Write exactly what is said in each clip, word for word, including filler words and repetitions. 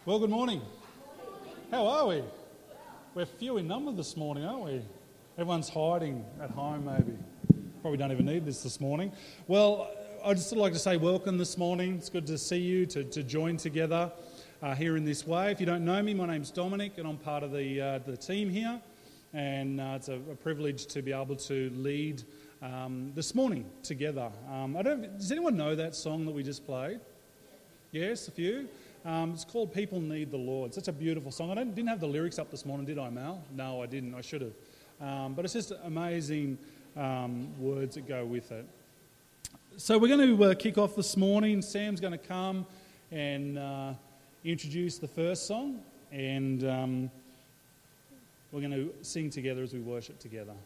Well, good morning. How are we? We're few in number this morning, aren't we? Everyone's hiding at home, maybe. Probably don't even need this this morning. Well, I'd just like to say welcome this morning. It's good to see you, to, to join together uh, here in this way. If you don't know me, my name's Dominic, and I'm part of the uh, the team here. And uh, it's a, a privilege to be able to lead um, this morning together. Um, I don't. Does anyone know that song that we just played? Yes, a few. Um, it's called People Need the Lord. Such a beautiful song. I don't, didn't have the lyrics up this morning, did I, Mal? No, I didn't. I should have. Um, but it's just amazing um, words that go with it. So we're going to uh, kick off this morning. Sam's going to come and uh, introduce the first song. And um, we're going to sing together as we worship together.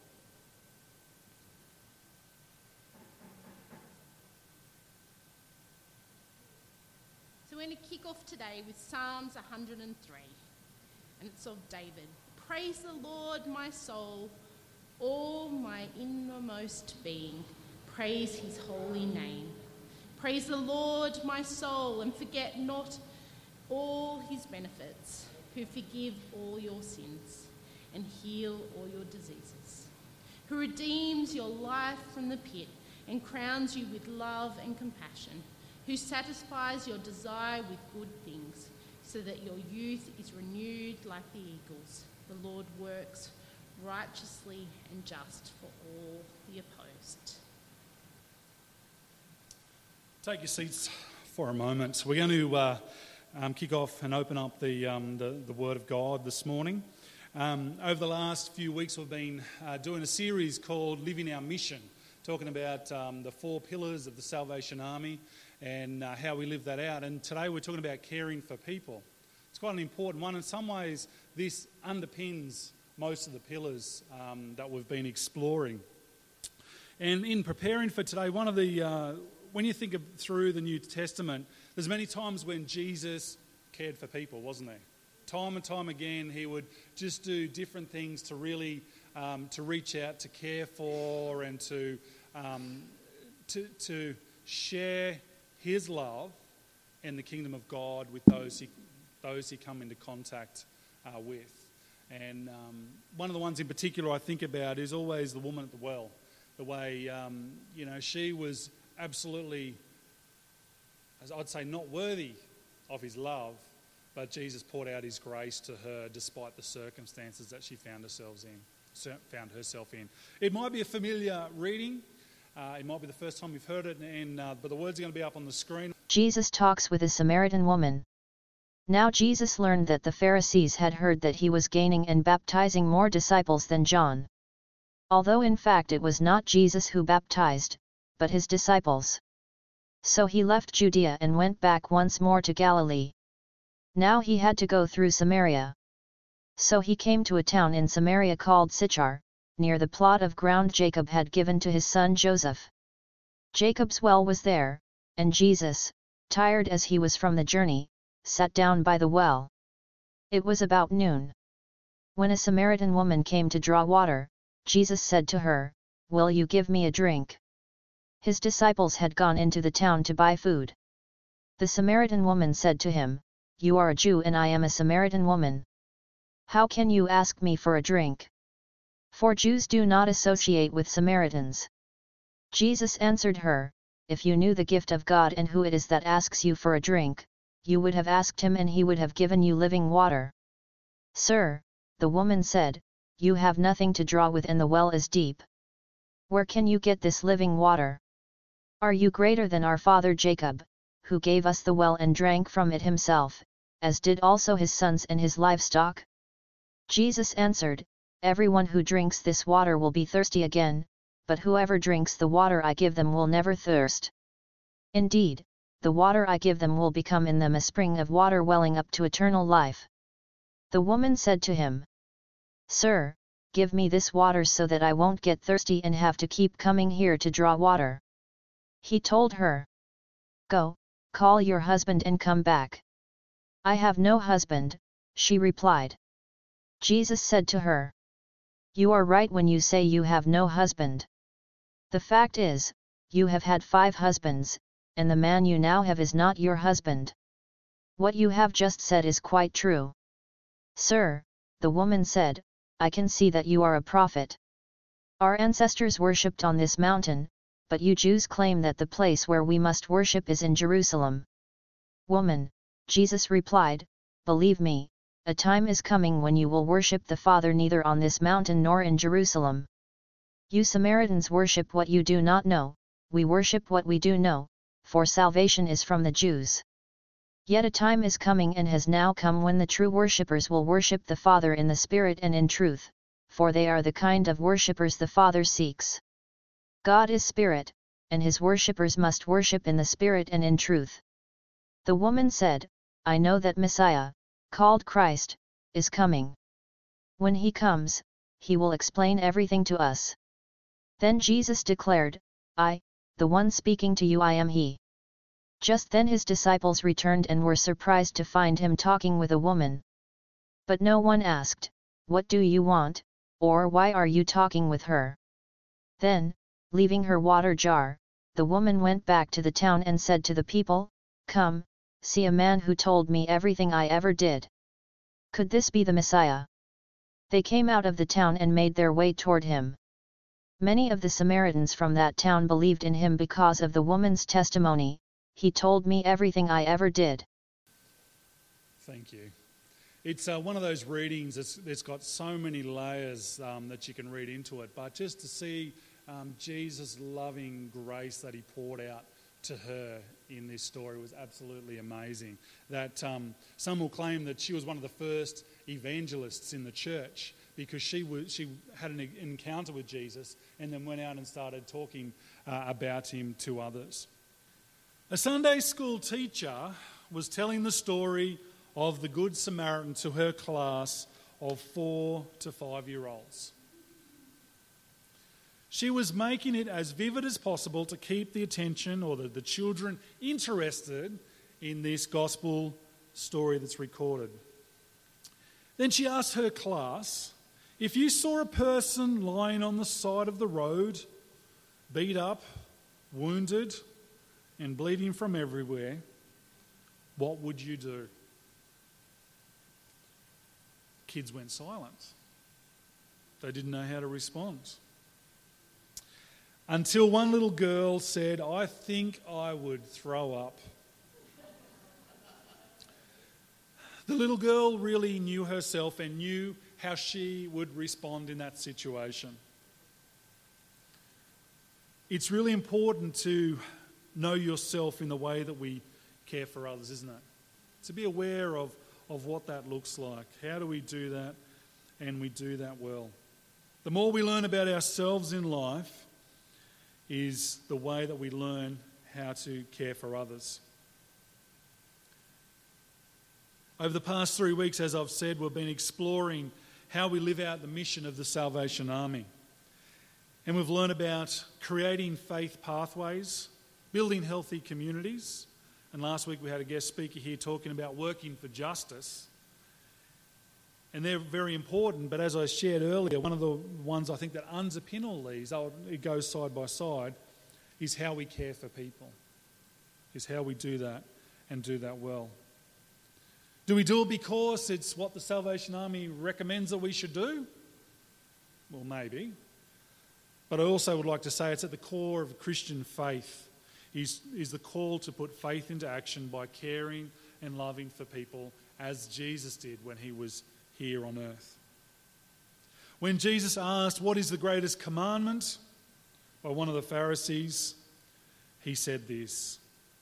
We're going to kick off today with Psalms one hundred and three, and it's of David. Praise the Lord, my soul, all my innermost being. Praise his holy name. Praise the Lord, my soul, and forget not all his benefits, who forgive all your sins and heal all your diseases, who redeems your life from the pit and crowns you with love and compassion, who satisfies your desire with good things, so that your youth is renewed like the eagles. The Lord works righteously and just for all the opposed. Take your seats for a moment. We're going to uh, um, kick off and open up the, um, the, the Word of God this morning. Um, over the last few weeks, we've been uh, doing a series called Living Our Mission, talking about um, the four pillars of the Salvation Army and uh, how we live that out. And today we're talking about caring for people. It's quite an important one. In some ways, this underpins most of the pillars um, that we've been exploring. And in preparing for today, one of the, uh, when you think of through the New Testament, there's many times when Jesus cared for people, wasn't there? Time and time again, he would just do different things to really, um, to reach out, to care for, and to, um, to, to share his love and the kingdom of God with those he, those he come into contact uh, with. And um, one of the ones in particular I think about is always the woman at the well. The way, um, you know, she was absolutely, as I'd say, not worthy of his love, but Jesus poured out his grace to her despite the circumstances that she found herself in. Found herself in. It might be a familiar reading. Uh, it might be the first time you've heard it, and uh, but the words are going to be up on the screen. Jesus talks with a Samaritan woman. Now Jesus learned that the Pharisees had heard that he was gaining and baptizing more disciples than John. Although in fact it was not Jesus who baptized, but his disciples. So he left Judea and went back once more to Galilee. Now he had to go through Samaria. So he came to a town in Samaria called Sychar, near the plot of ground Jacob had given to his son Joseph. Jacob's well was there, and Jesus, tired as he was from the journey, sat down by the well. It was about noon. When a Samaritan woman came to draw water, Jesus said to her, "Will you give me a drink?" His disciples had gone into the town to buy food. The Samaritan woman said to him, "You are a Jew and I am a Samaritan woman. How can you ask me for a drink?" For Jews do not associate with Samaritans. Jesus answered her, "If you knew the gift of God and who it is that asks you for a drink, you would have asked him and he would have given you living water." "Sir," the woman said, "you have nothing to draw with and the well is deep. Where can you get this living water? Are you greater than our father Jacob, who gave us the well and drank from it himself, as did also his sons and his livestock?" Jesus answered, "Everyone who drinks this water will be thirsty again, but whoever drinks the water I give them will never thirst. Indeed, the water I give them will become in them a spring of water welling up to eternal life." The woman said to him, "Sir, give me this water so that I won't get thirsty and have to keep coming here to draw water." He told her, "Go, call your husband and come back." "I have no husband," she replied. Jesus said to her, "You are right when you say you have no husband. The fact is, you have had five husbands, and the man you now have is not your husband. What you have just said is quite true. Sir, the woman said, I can see that you are a prophet. Our ancestors worshipped on this mountain, but you Jews claim that the place where we must worship is in Jerusalem. Woman, Jesus replied, believe me, a time is coming when you will worship the Father neither on this mountain nor in Jerusalem. You Samaritans worship what you do not know, we worship what we do know, for salvation is from the Jews. Yet a time is coming and has now come when the true worshippers will worship the Father in the Spirit and in truth, for they are the kind of worshippers the Father seeks. God is Spirit, and his worshippers must worship in the Spirit and in truth. The woman said, I know that Messiah, called Christ, is coming. When he comes, he will explain everything to us. Then Jesus declared, I, the one speaking to you I am he. Just then his disciples returned and were surprised to find him talking with a woman. But no one asked, what do you want, or why are you talking with her? Then, leaving her water jar, the woman went back to the town and said to the people, come, see a man who told me everything I ever did. Could this be the Messiah? They came out of the town and made their way toward him. Many of the Samaritans from that town believed in him because of the woman's testimony, he told me everything I ever did. Thank you. It's uh, one of those readings that's, that's got so many layers um, that you can read into it, but just to see um, Jesus' loving grace that he poured out to her in this story was absolutely amazing. That um, some will claim that she was one of the first evangelists in the church because she was, she had an encounter with Jesus and then went out and started talking uh, about him to others. A Sunday school teacher was telling the story of the Good Samaritan to her class of four to five-year-olds. She was making it as vivid as possible to keep the attention or the, the children interested in this gospel story that's recorded. Then she asked her class, if you saw a person lying on the side of the road, beat up, wounded, and bleeding from everywhere, what would you do? Kids went silent. They didn't know how to respond. Until one little girl said, I think I would throw up. The little girl really knew herself and knew how she would respond in that situation. It's really important to know yourself in the way that we care for others, isn't it? To be aware of, of what that looks like. How do we do that? And we do that well. The more we learn about ourselves in life is the way that we learn how to care for others. Over the past three weeks, as I've said, we've been exploring how we live out the mission of the Salvation Army. And we've learned about creating faith pathways, building healthy communities. And last week we had a guest speaker here talking about working for justice. And they're very important, but as I shared earlier, one of the ones I think that underpin all these, it goes side by side, is how we care for people, is how we do that and do that well. Do we do it because it's what the Salvation Army recommends that we should do? Well, maybe. But I also would like to say it's at the core of Christian faith, is, is the call to put faith into action by caring and loving for people as Jesus did when he was here on earth. When Jesus asked, what is the greatest commandment? By one of the Pharisees, he said this.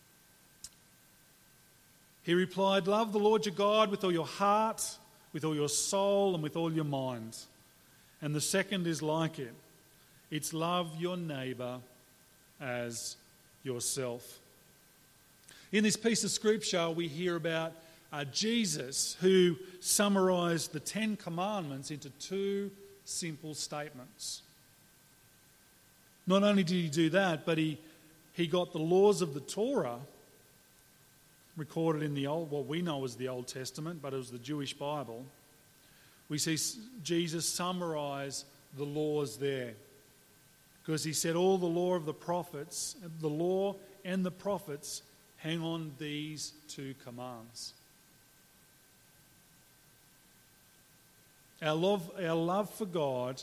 He replied, love the Lord your God with all your heart, with all your soul, and with all your mind. And the second is like it. It's love your neighbour as yourself. In this piece of scripture, we hear about uh, Jesus, who summarised the Ten Commandments into two simple statements. Not only did he do that, but he, he got the laws of the Torah recorded in the old, what we know as the Old Testament, but it was the Jewish Bible. We see Jesus summarise the laws there. Because he said all the law of the prophets, the law and the prophets hang on these two commands. Our love, our love for God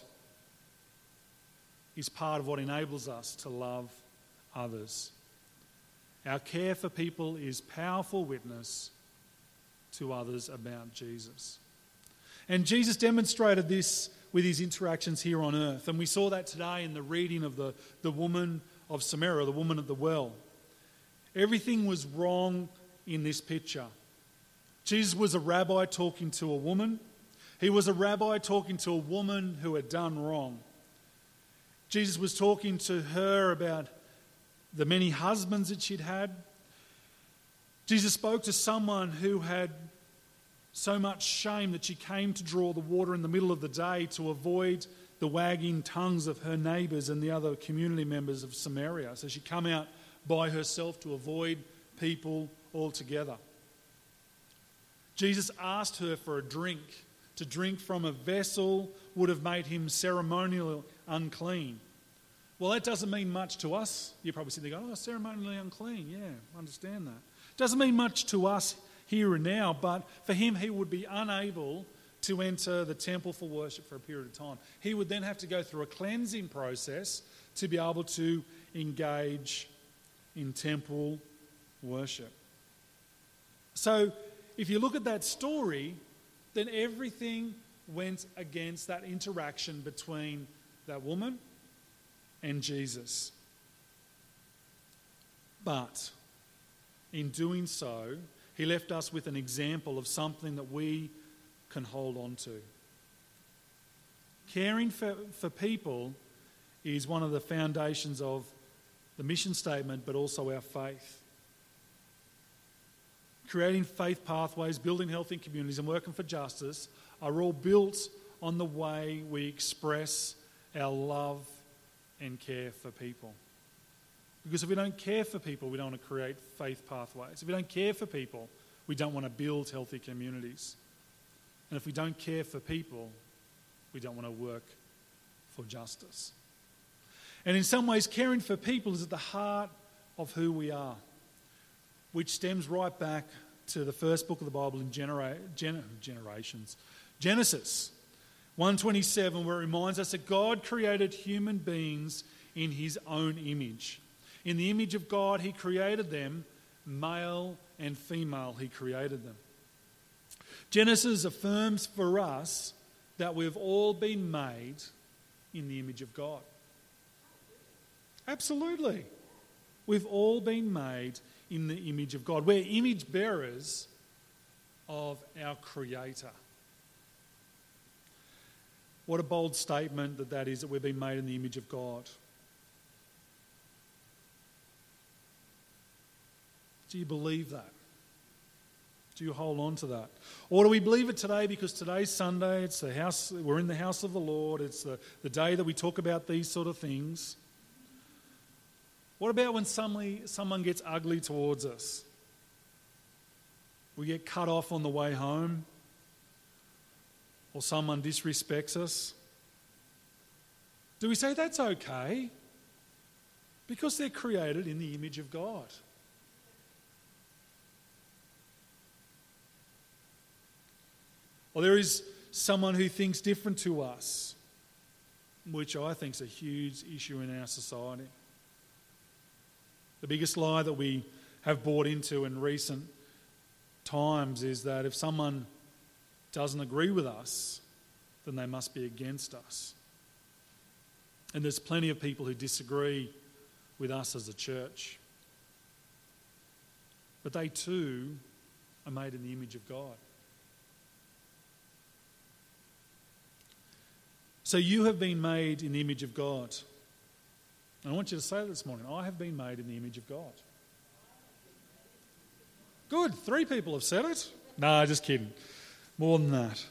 is part of what enables us to love others. Our care for people is powerful witness to others about Jesus. And Jesus demonstrated this with his interactions here on earth. And we saw that today in the reading of the, the woman of Samaria, the woman at the well. Everything was wrong in this picture. Jesus was a rabbi talking to a woman. He was a rabbi talking to a woman who had done wrong. Jesus was talking to her about the many husbands that she'd had. Jesus spoke to someone who had so much shame that she came to draw the water in the middle of the day to avoid the wagging tongues of her neighbours and the other community members of Samaria. So she'd come out by herself to avoid people altogether. Jesus asked her for a drink. To drink from a vessel would have made him ceremonially unclean. Well, that doesn't mean much to us. You're probably sitting there going, oh, ceremonially unclean. Yeah, I understand that. Doesn't mean much to us here and now, but for him, he would be unable to enter the temple for worship for a period of time. He would then have to go through a cleansing process to be able to engage in temple worship. So if you look at that story, then everything went against that interaction between that woman and Jesus. But in doing so, he left us with an example of something that we can hold on to. Caring for, for people is one of the foundations of the mission statement, but also our faith. Creating faith pathways, building healthy communities, and working for justice are all built on the way we express our love and care for people. Because if we don't care for people, we don't want to create faith pathways. If we don't care for people, we don't want to build healthy communities. And if we don't care for people, we don't want to work for justice. And in some ways, caring for people is at the heart of who we are, which stems right back to the first book of the Bible in genera- gener- generations. Genesis one twenty-seven, where it reminds us that God created human beings in his own image. In the image of God, he created them, male and female, he created them. Genesis affirms for us that we've all been made in the image of God. Absolutely. We've all been made in the image of God. We're image bearers of our Creator. What a bold statement that that is, that we've been made in the image of God. Do you believe that? Do you hold on to that? Or do we believe it today because today's Sunday, it's the house, we're in the house of the Lord, it's the, the day that we talk about these sort of things. What about when somebody, someone gets ugly towards us? We get cut off on the way home? Or someone disrespects us? Do we say that's okay? Because they're created in the image of God. Or there is someone who thinks different to us, which I think is a huge issue in our society. The biggest lie that we have bought into in recent times is that if someone doesn't agree with us, then they must be against us. And there's plenty of people who disagree with us as a church. But they too are made in the image of God. So you have been made in the image of God. And I want you to say that this morning. I have been made in the image of God. Good. Three people have said it. No, just kidding. More than that.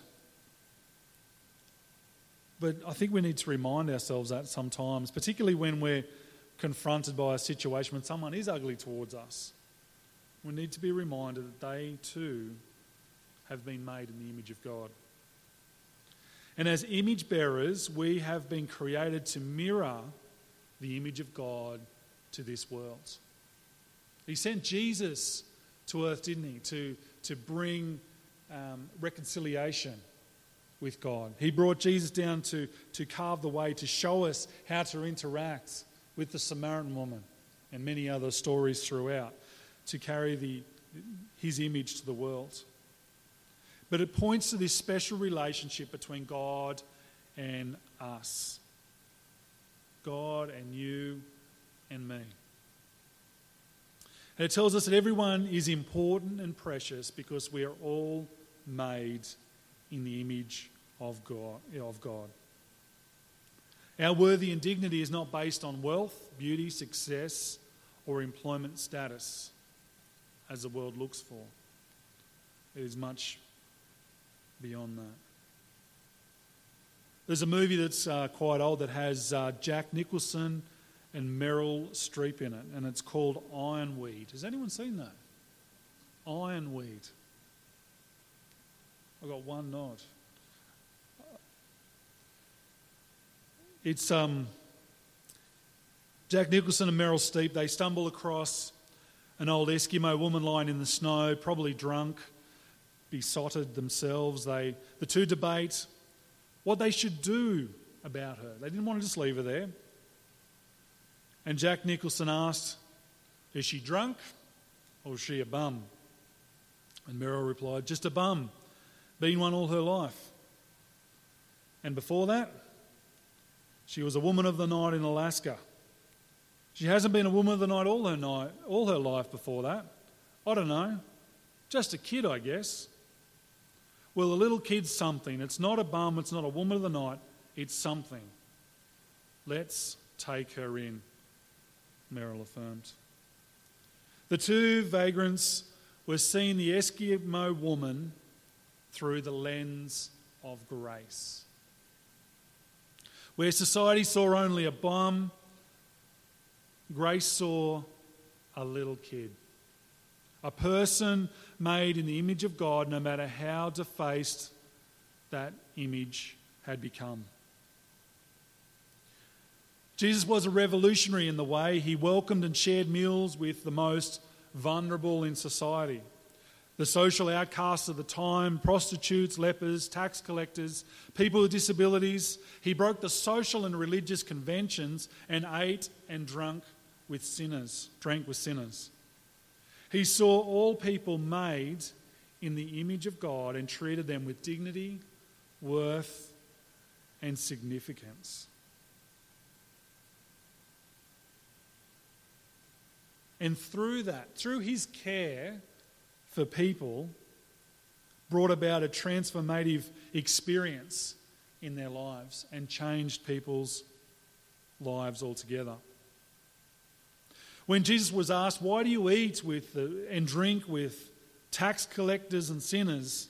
But I think we need to remind ourselves that sometimes, particularly when we're confronted by a situation when someone is ugly towards us. We need to be reminded that they too have been made in the image of God. And as image bearers, we have been created to mirror the image of God to this world. He sent Jesus to earth, didn't he, to, to bring um, reconciliation with God. He brought Jesus down to, to carve the way, to show us how to interact with the Samaritan woman and many other stories throughout, to carry the, his image to the world. But it points to this special relationship between God and us. God and you and me. And it tells us that everyone is important and precious because we are all made in the image of God. Of God. Our worthy and dignity is not based on wealth, beauty, success, or employment status, as the world looks for. It is much beyond that. There's a movie that's uh, quite old that has uh, Jack Nicholson and Meryl Streep in it, and it's called Ironweed. Has anyone seen that? Ironweed. I got one nod. It's um, Jack Nicholson and Meryl Streep. They stumble across an old Eskimo woman lying in the snow, probably drunk, besotted themselves. They, the two debate what they should do about her. They didn't want to just leave her there. And Jack Nicholson asked, is she drunk or is she a bum? And Meryl replied, just a bum, been one all her life. And before that, she was a woman of the night in Alaska. She hasn't been a woman of the night all her night, all her life before that. I don't know, just a kid, I guess. Well, a little kid's something. It's not a bum, it's not a woman of the night, it's something. Let's take her in, Meryl affirmed. The two vagrants were seeing the Eskimo woman through the lens of grace. Where society saw only a bum, grace saw a little kid. A person made in the image of God, no matter how defaced that image had become. Jesus was a revolutionary in the way he welcomed and shared meals with the most vulnerable in society. The social outcasts of the time, prostitutes, lepers, tax collectors, people with disabilities. He broke the social and religious conventions and ate and drank with sinners, drank with sinners. He saw all people made in the image of God and treated them with dignity, worth, and significance. And through that, through his care for people, brought about a transformative experience in their lives and changed people's lives altogether. When Jesus was asked, why do you eat with the, and drink with tax collectors and sinners?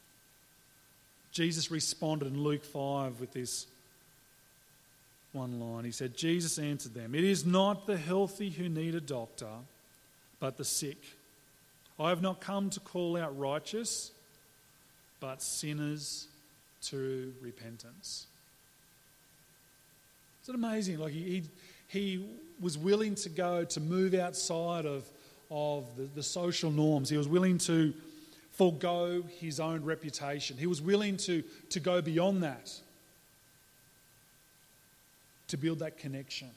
Jesus responded in Luke five with this one line. He said, Jesus answered them, it is not the healthy who need a doctor, but the sick. I have not come to call out righteous, but sinners to repentance. Isn't it amazing? Like he, he, he was willing to go, to move outside of, of the, the social norms. He was willing to forego his own reputation. He was willing to, to go beyond that, to build that connection,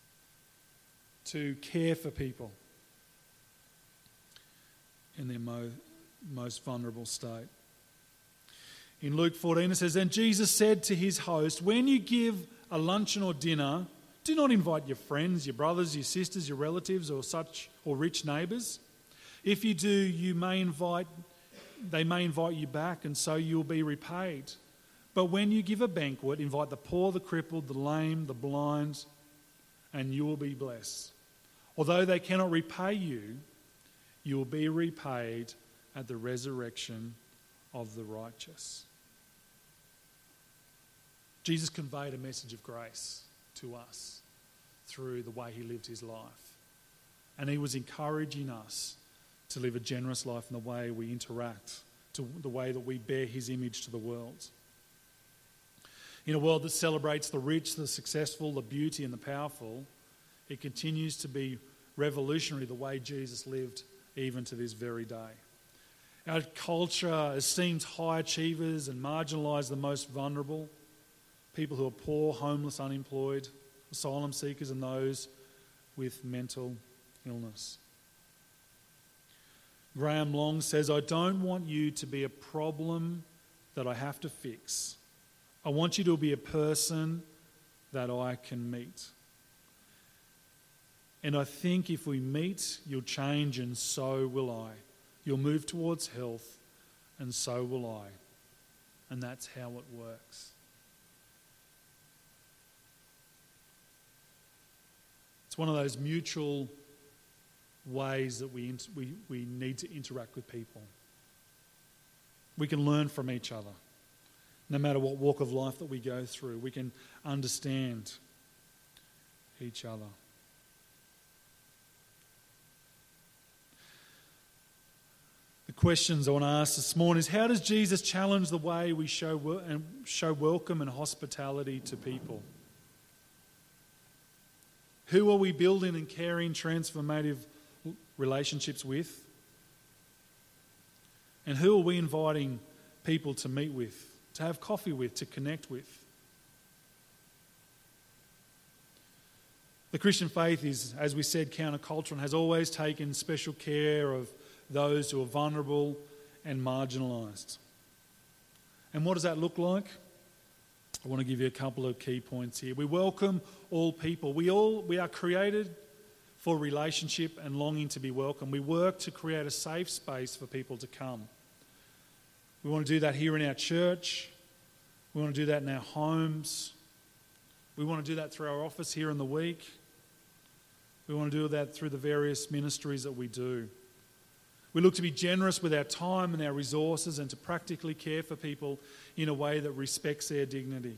to care for people in their mo- most vulnerable state. In Luke fourteen it says, and Jesus said to his host, when you give a luncheon or dinner, do not invite your friends, your brothers, your sisters, your relatives, or such, or rich neighbours. If you do, you may invite, they may invite you back, and so you will be repaid. But when you give a banquet, invite the poor, the crippled, the lame, the blind, and you will be blessed. Although they cannot repay you, you will be repaid at the resurrection of the righteous. Jesus conveyed a message of grace to us through the way he lived his life. And he was encouraging us to live a generous life in the way we interact, to the way that we bear his image to the world. In a world that celebrates the rich, the successful, the beauty and the powerful, it continues to be revolutionary the way Jesus lived even to this very day. Our culture esteems high achievers and marginalises the most vulnerable, people who are poor, homeless, unemployed, asylum seekers and those with mental illness. Graham Long says, I don't want you to be a problem that I have to fix. I want you to be a person that I can meet. And I think if we meet, you'll change and so will I. You'll move towards health and so will I. And that's how it works. It's one of those mutual ways that we, we, we need to interact with people. We can learn from each other. No matter what walk of life that we go through, we can understand each other. The questions I want to ask this morning is, how does Jesus challenge the way we show wel- and show welcome and hospitality to people? Who are we building and caring transformative relationships with? And who are we inviting people to meet with, to have coffee with, to connect with? The Christian faith is, as we said, countercultural and has always taken special care of those who are vulnerable and marginalised. And what does that look like? I want to give you a couple of key points here. We welcome all people. We all we are created for relationship and longing to be welcome. We work to create a safe space for people to come. We want to do that here in our church. We want to do that in our homes. We want to do that through our office here in the week. We want to do that through the various ministries that we do. We look to be generous with our time and our resources and to practically care for people in a way that respects their dignity.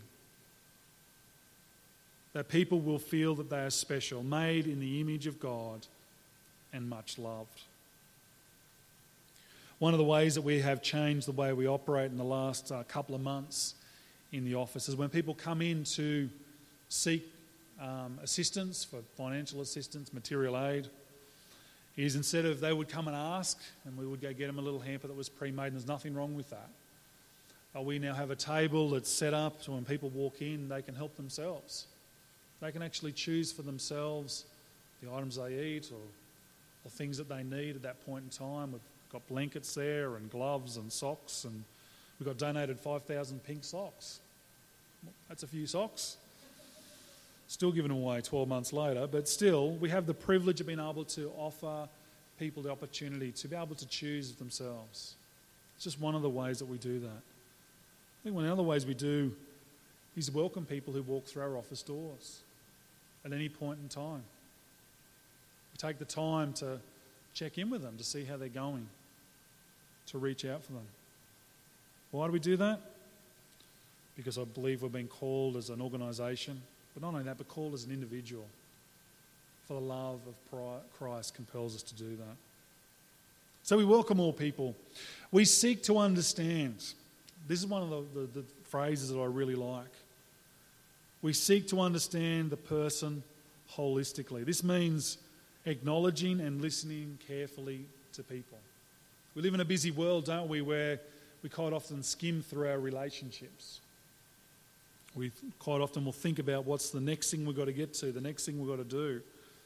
That people will feel that they are special, made in the image of God and much loved. One of the ways that we have changed the way we operate in the last uh, couple of months in the office is when people come in to seek um, assistance for financial assistance, material aid, is instead of they would come and ask and we would go get them a little hamper that was pre-made, and there's nothing wrong with that. Uh, we now have a table that's set up so when people walk in they can help themselves. They can actually choose for themselves the items they eat or, or things that they need at that point in time. We've got blankets there and gloves and socks, and we've got donated five thousand pink socks. That's a few socks. Still giving away twelve months later, but still we have the privilege of being able to offer people the opportunity to be able to choose themselves. It's just one of the ways that we do that. I think one of the other ways we do is welcome people who walk through our office doors at any point in time. We take the time to check in with them to see how they're going, to reach out for them. Why do we do that? Because I believe we've been called as an organisation, but not only that, but called as an individual. For the love of Christ compels us to do that. So we welcome all people. We seek to understand. This is one of the, the, the phrases that I really like. We seek to understand the person holistically. This means acknowledging and listening carefully to people. We live in a busy world, don't we, where we quite often skim through our relationships. We quite often will think about what's the next thing we've got to get to, the next thing we've got to do.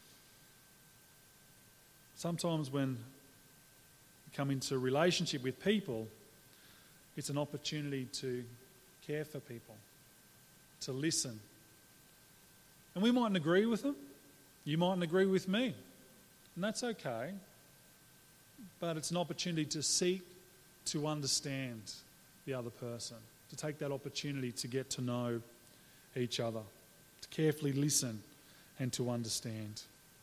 Sometimes when we come into a relationship with people, it's an opportunity to care for people, to listen. And we mightn't agree with them. You mightn't agree with me. And that's okay. But it's an opportunity to seek to understand the other person, to take that opportunity to get to know each other, to carefully listen and to understand.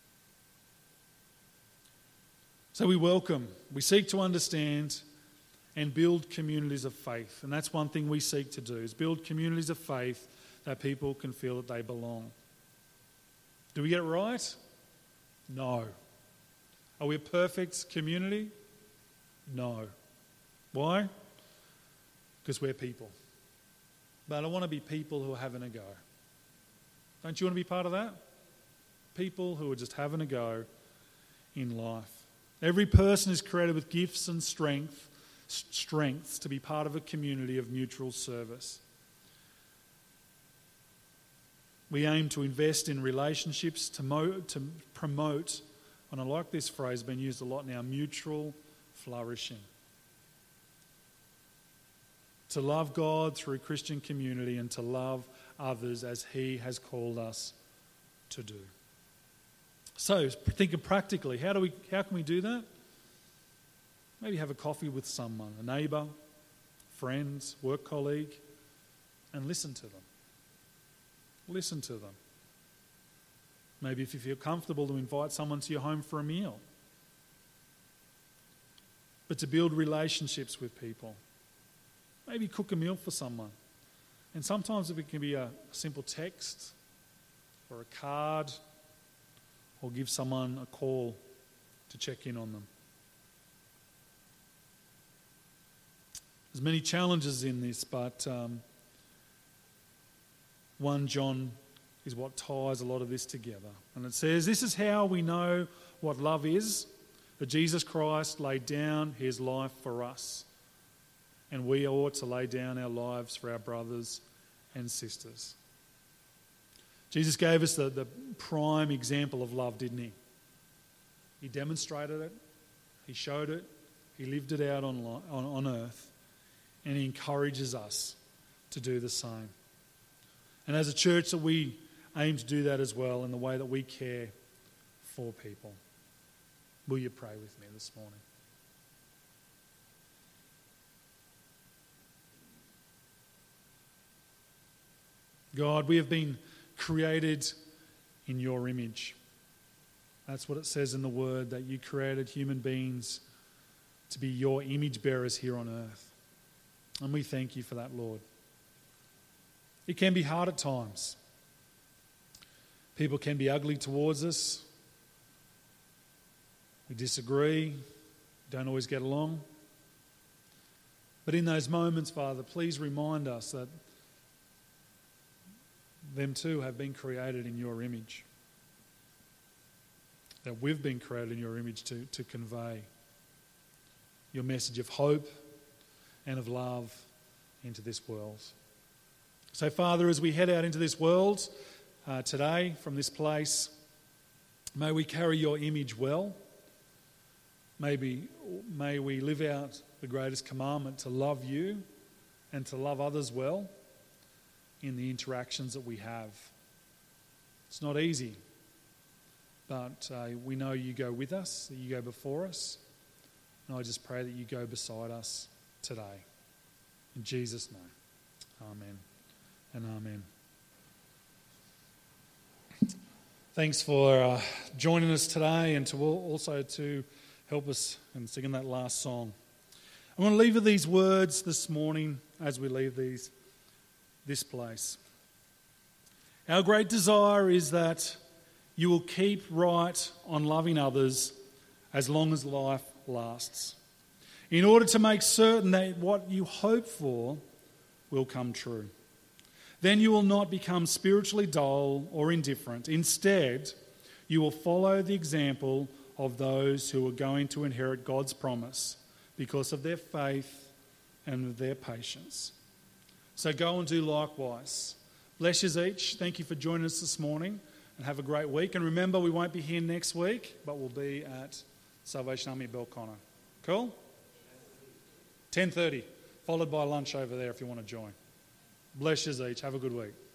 So we welcome, we seek to understand and build communities of faith. And that's one thing we seek to do, is build communities of faith that people can feel that they belong. Do we get it right? No. Are we a perfect community? No. Why? Because we're people. But I want to be people who are having a go. Don't you want to be part of that? People who are just having a go in life. Every person is created with gifts and strength strengths to be part of a community of mutual service. We aim to invest in relationships to, mo- to promote, and I like this phrase, been used a lot now, mutual flourishing. To love God through Christian community and to love others as He has called us to do. So, thinking practically, how do we? How can we do that? Maybe have a coffee with someone, a neighbour, friends, work colleague, and listen to them. Listen to them. Maybe if you feel comfortable to invite someone to your home for a meal. But to build relationships with people. Maybe cook a meal for someone. And sometimes if it can be a simple text or a card, or give someone a call to check in on them. There's many challenges in this, but um, First John is what ties a lot of this together. And it says, this is how we know what love is, that Jesus Christ laid down his life for us. And we ought to lay down our lives for our brothers and sisters. Jesus gave us the, the prime example of love, didn't he? He demonstrated it, he showed it, he lived it out on, on, on earth, and he encourages us to do the same. And as a church, that we aim to do that as well in the way that we care for people. Will you pray with me this morning? God, we have been created in your image. That's what it says in the word, that you created human beings to be your image bearers here on earth. And we thank you for that, Lord. It can be hard at times. People can be ugly towards us. We disagree, don't always get along. But in those moments, Father, please remind us that them too have been created in your image. That we've been created in your image to, to convey your message of hope and of love into this world. So, Father, as we head out into this world uh, today from this place, may we carry your image well. Maybe, may we live out the greatest commandment to love you and to love others well in the interactions that we have. It's not easy, but uh, we know you go with us, that you go before us, and I just pray that you go beside us today. In Jesus' name, amen and amen. Thanks for uh, joining us today and to also to help us in singing that last song. I want to leave with these words this morning as we leave these this place. Our great desire is that you will keep right on loving others as long as life lasts, in order to make certain that what you hope for will come true. Then you will not become spiritually dull or indifferent. Instead, you will follow the example of those who are going to inherit God's promise because of their faith and their patience. So go and do likewise. Bless you each. Thank you for joining us this morning and have a great week. And remember, we won't be here next week, but we'll be at Salvation Army Belconnor. Cool? ten thirty, followed by lunch over there if you want to join. Bless you each. Have a good week.